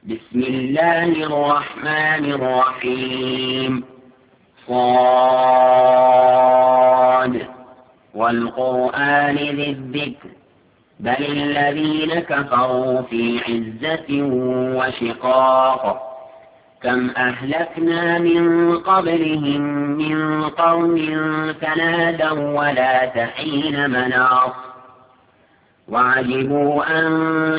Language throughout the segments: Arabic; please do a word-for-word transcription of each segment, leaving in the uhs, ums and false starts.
بسم الله الرحمن الرحيم. صاد والقرآن ذي الذكر بل الذين كفروا في عزة وشقاق كم أهلكنا من قبلهم من قوم فنادوا ولا تحين مناص وعجبوا أن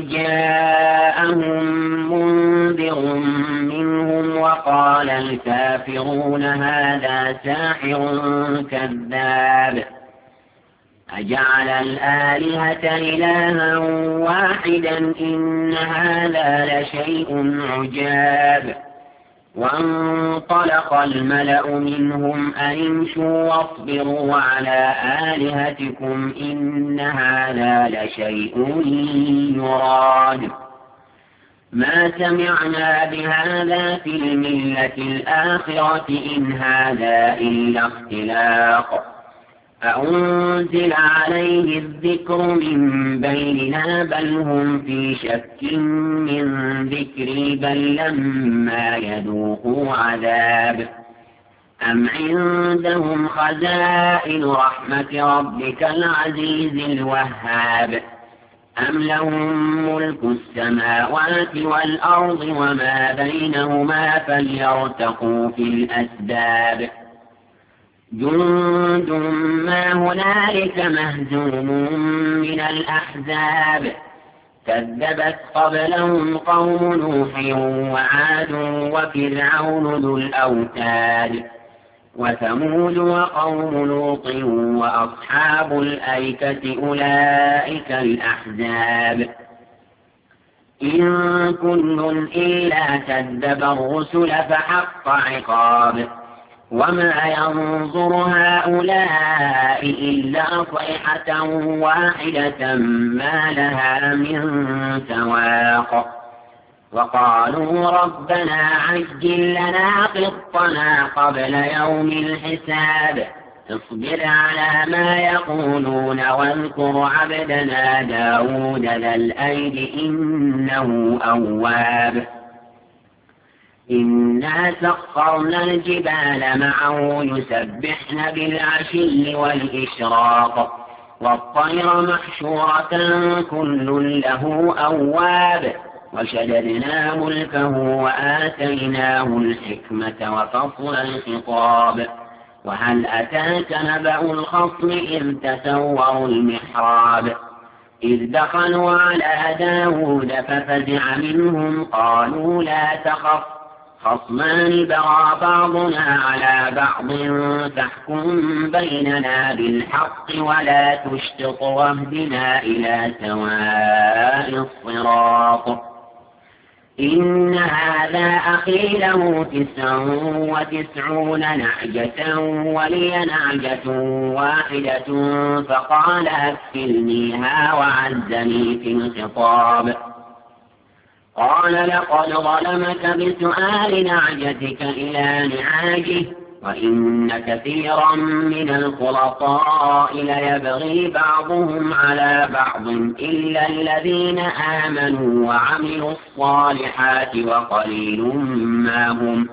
جاءهم منذر منهم وقال الكافرون هذا ساحر كذاب أجعل الآلهة إلها واحدا إن هذا لشيء عجاب. وانطلق الملأ منهم أن امشوا واصبروا على آلهتكم إن هذا لشيء يراد ما سمعنا بهذا في الملة الآخرة إن هذا إلا اختلاق أأنزل عليه الذكر من بيننا بل هم في شك من ذكري بل لما يذوقوا عذاب أم عندهم خزائن رحمة ربك العزيز الوهاب أم لهم ملك السماوات والأرض وما بينهما فليرتقوا في الأسباب جند ما هنالك مهزوم من الأحزاب كذبت قبلهم قوم نوح وعاد وفرعون ذو الأوتاد وثمود وقوم لوط وأصحاب الأيكة أولئك الأحزاب إن كل إلا كذب الرسل فحق عقاب وما ينظر هؤلاء إلا صيحة واحدة ما لها من سواق وقالوا ربنا عجل لنا قطنا قبل يوم الحساب اصبر على ما يقولون واذكر عبدنا داود ذا الأيد إنه أواب إنا سخرنا الجبال معه يسبحن بالعشي والإشراق والطير محشورة كل له أواب وشددنا ملكه وآتيناه الحكمة وفصل الخطاب وهل أتاك نبأ الخصم إذ تسوروا المحراب إذ دخلوا على داود ففزع منهم قالوا لا تخف خصمان بغى بعضنا على بعض فاحكم بيننا بالحق ولا تشطط واهدنا إلى سواء الصراط إن هذا أخي له تسع وتسعون نعجة ولي نعجة واحدة فقال أكفلنيها وعزني في الخطاب قال لقد ظلمك بسؤال نعجتك إلى نعاجه وإن كثيرا من الخلطاء ليبغي بعضهم على بعض إلا الذين آمنوا وعملوا الصالحات وقليل ما هم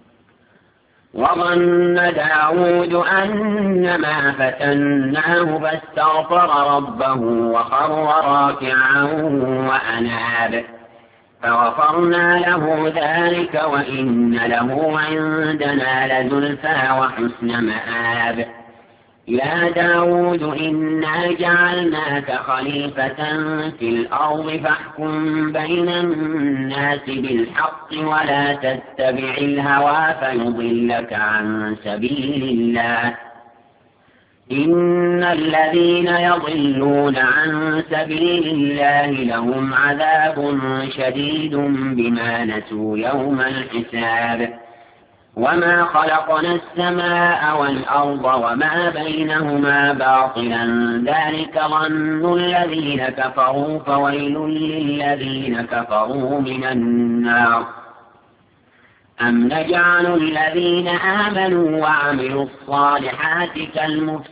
وظن داود أنما فتناه فاستغفر ربه وخر راكعا وأناب فغفرنا له ذلك وإن له عندنا لزلفى وحسن مآب يا داود إنا جعلناك خليفة في الأرض فاحكم بين الناس بالحق ولا تتبع الهوى فيضلك عن سبيل الله إن الذين يضلون عن سبيل الله لهم عذاب شديد بما نسوا يوم الحساب وما خلقنا السماء والأرض وما بينهما باطلا ذلك ظن الذين كفروا فويل للذين كفروا من النار أم نجعل الذين آمنوا وعملوا الصالحات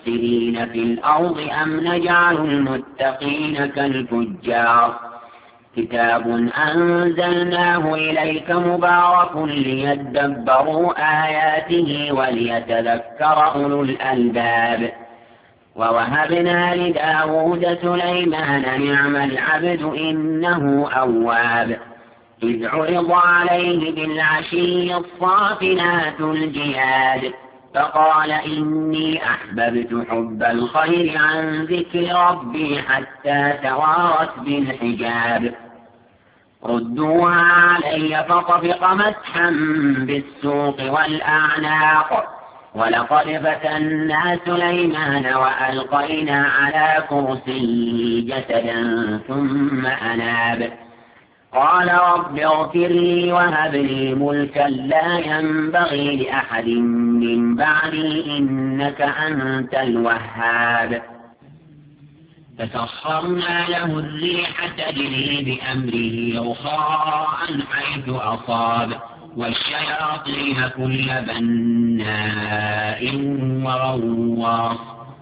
كالمفسدين في الأرض أم نجعل المتقين كالفجار كتاب أنزلناه إليك مبارك ليدبروا آياته وليتذكر أولو الألباب. ووهبنا لداود سليمان نعم العبد إنه أواب إذ عرض عليه بالعشي الصافنات الجياد فقال إني أحببت حب الخير عن ذكر ربي حتى توارت بالحجاب ردوها علي فطفق مسحا بالسوق والأعناق ولقد فتنا سليمان وألقينا على كرسيه جسدا ثم أناب قال رب اغفر لي وهب لي ملكا لا ينبغي لأحد من بعدي إنك أنت الوهاب فسخرنا له الريح تجري بأمره رخاء حيث أصاب والشياطين كل بناء وغواص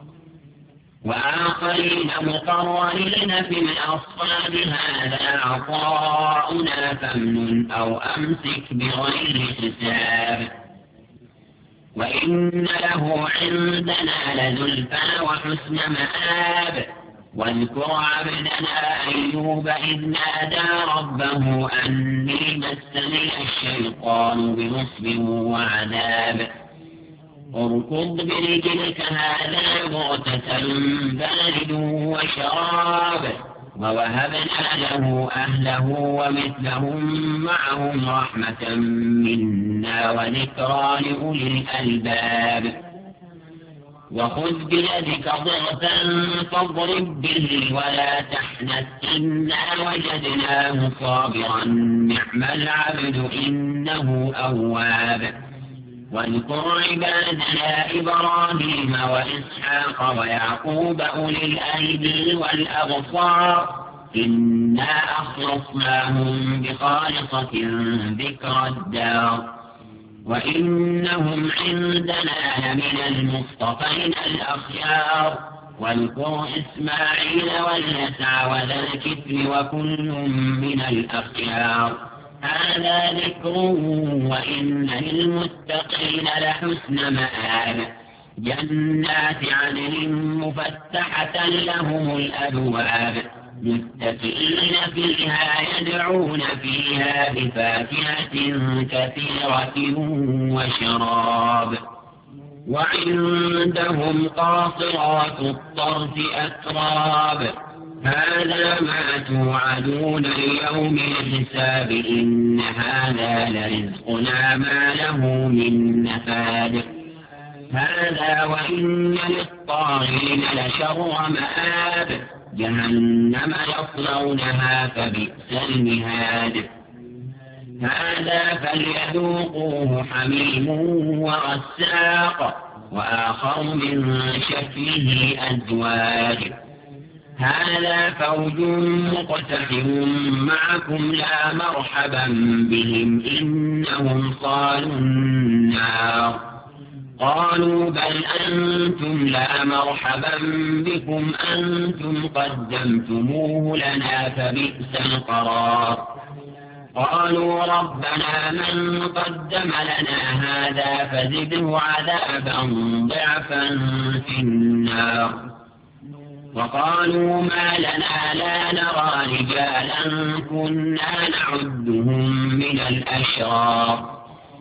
وآخرين مقرنين في الأصفاد هذا عطاؤنا فامنن أو أمسك بغير حساب وإن له عندنا لزلفى وحسن مآب واذكر عبدنا أيوب إذ نادى ربه أني مسني الشيطان بنصب وعذاب اركض برجلك هذا مغتسل بارد وشراب ووهبنا له أهله ومثلهم معهم رحمة منا وذكرى لأولي الألباب وخذ بيدك ضغثا فاضرب به ولا تحنث إنا وجدناه صابرا نعم العبد إنه أواب واذكر عبادنا إبراهيم وإسحاق ويعقوب أولي الأيدي والأبصار إنا أخلصناهم بخالصة ذكر الدار وإنهم عندنا لمن المصطفين الأخيار واذكر إسماعيل واليسع وذا الكفل وكل من الأخيار هذا ذكر وإن للمتقين لحسن مآب جنات عدن مفتحة لهم الأبواب متكئين فيها يدعون فيها بفاكهة كثيرة وشراب وعندهم قاصرات الطرف أتراب هذا ما توعدون ليوم الحساب إن هذا لرزقنا ما له من نفاد هذا وإن للطاغين لشر مآب جهنم يصلونها فبئس المهاد هذا فليذوقوه حميم وغساق وآخر من شكله أزواج هذا فوج مقتحم معكم لا مرحبا بهم إنهم صالوا النار قالوا بل أنتم لا مرحبا بكم أنتم قدمتموه لنا فبئس القرار قالوا ربنا من قدم لنا هذا فزده عذابا ضعفا في النار وقالوا ما لنا لا نرى رجالا كنا نعدهم من الأشرار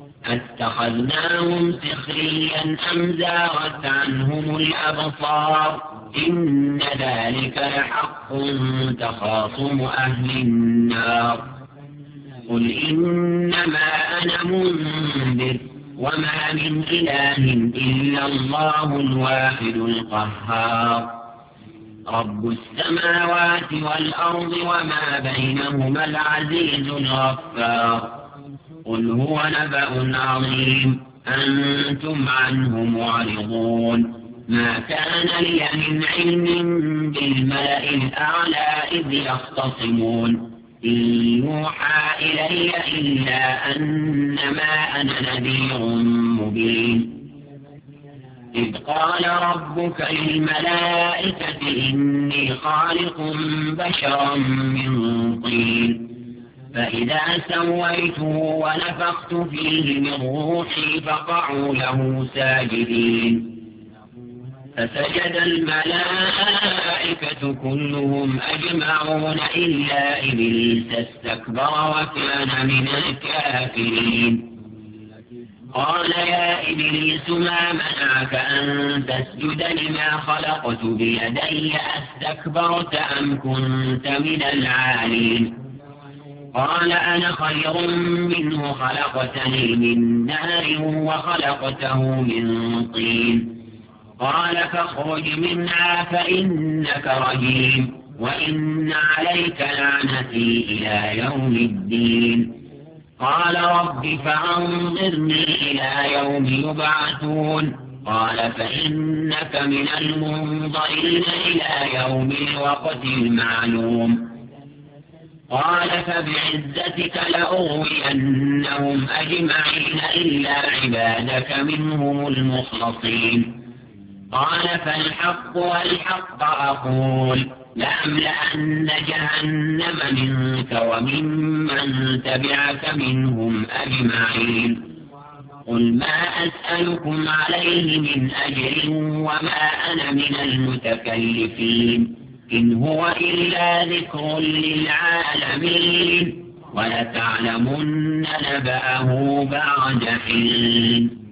اتخذناهم سخريا أم زاغت عنهم الأبصار إن ذلك لحق تخاصم أهل النار قل إنما أنا منذر وما من إله إلا الله الواحد القهار رب السماوات والأرض وما بينهما العزيز الغفار قل هو نبأ عظيم أنتم عنه معرضون ما كان لي من علم بالملأ الأعلى إذ يختصمون إن يوحى إلي إلا أنما أنا نذير مبين إذ قال ربك للملائكة إني خالق بشرا من طين فإذا سويته ونفخت فيه من روحي فقعوا له ساجدين فسجد الملائكة كلهم أجمعون إلا إبليس استكبر وكان من الكافرين قال يا إبليس ما منعك أن تسجد لما خلقت بيدي أستكبرت أم كنت من العالين قال أنا خير منه خلقتني من نار وخلقته من طين قال فاخرج منها فإنك رجيم وإن عليك لعنتي إلى يوم الدين قال رب فأنظرني إلى يوم يبعثون قال فإنك من المنظرين إلى يوم الوقت المعلوم قال فبعزتك لأغوينهم أجمعين إلا عبادك منهم المخلصين قال فالحق والحق أقول لأملأن جهنم منك وممن تبعك منهم أجمعين قل ما أسألكم عليه من أجر وما أنا من المتكلفين إن هو إلا ذكر للعالمين ولتعلمن نبأه بعد حين